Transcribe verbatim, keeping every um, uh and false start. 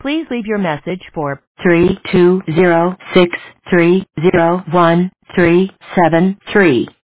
Please leave your message for three two zero six three zero one three seven three.